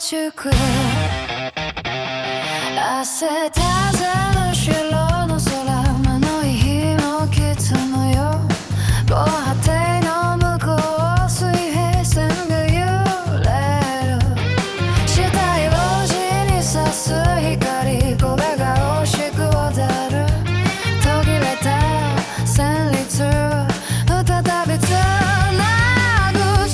しく汗たぜの白の空間のいい日も来たのよ防波堤の向こうを水平線が揺れる下色地に差す光これが惜しく渡る途切れた旋律再びつなぐ時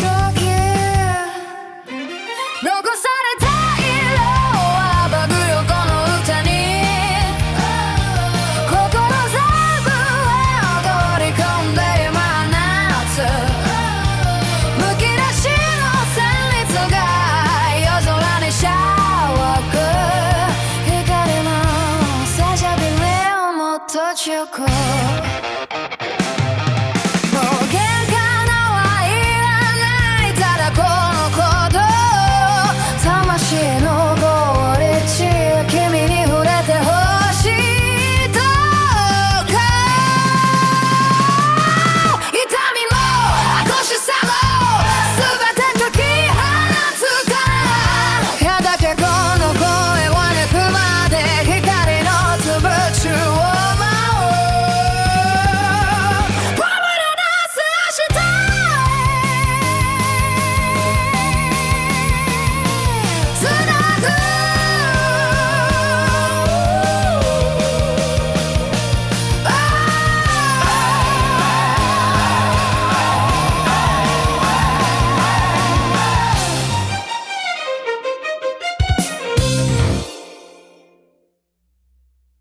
残された色はバグよこの歌に心全部へ踊り込んで今夏むき出しの旋律が夜空にしゃわく光のさしゃびれをもっと強く